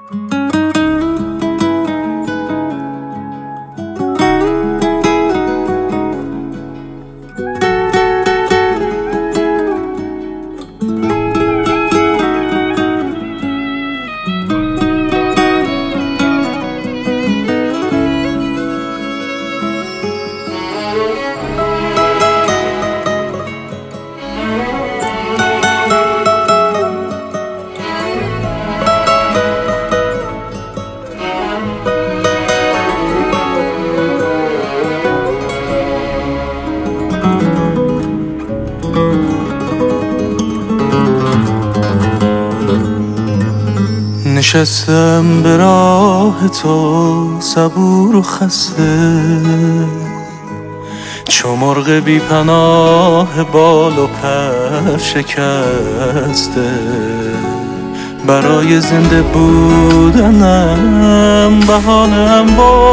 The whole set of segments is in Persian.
نشستم به راه تو صبور و خسته، چو مرغ بی پناه بال و پر شکسته. برای زنده بودنم بهانه‌ام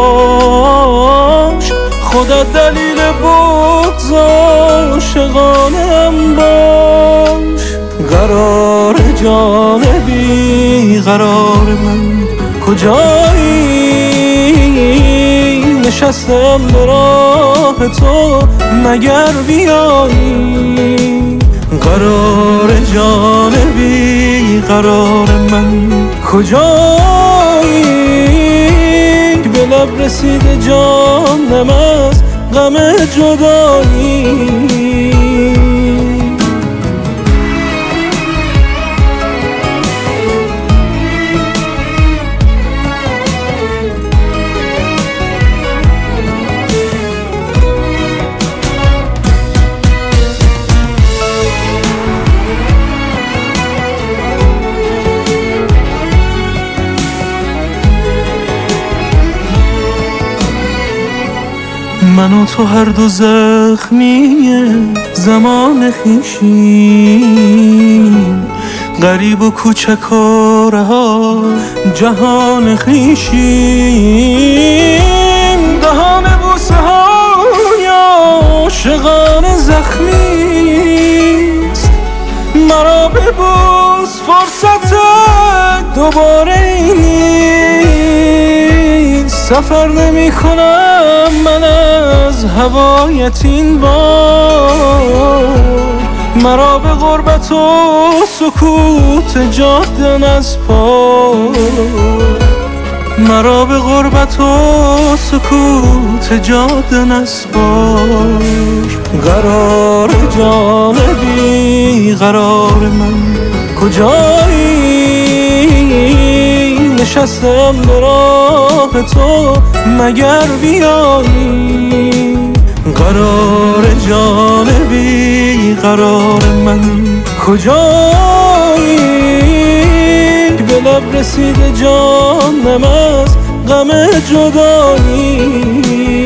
باش، خودت دلیل بغض عاشقانه‌ام باش. قرار جان بی قرار من کجایی؟ نشستم به راه تو مگر بیایی؟ قرار جان بی قرار من کجایی؟ به لب رسیده جانم از غم جدایی. من و تو هر دو زخمی زمان خویشیم، غریب و کوچک و رها جهان خویشیم. دهان بوسه های عاشقان زخمیست، مرا ببوس فرصت دوباره نیست. سفر نمی کنم من از هوایت این بار، مرا به غربت و سکوت جاده نسپار. مرا به غربت و سکوت جاده نسپار. قرار جان بی قرار من کجایی؟ نشستم به راه تو مگر بیایی؟ قرار جان بی قرار من کجایی؟ به لب رسیده جانم از غم جدایی.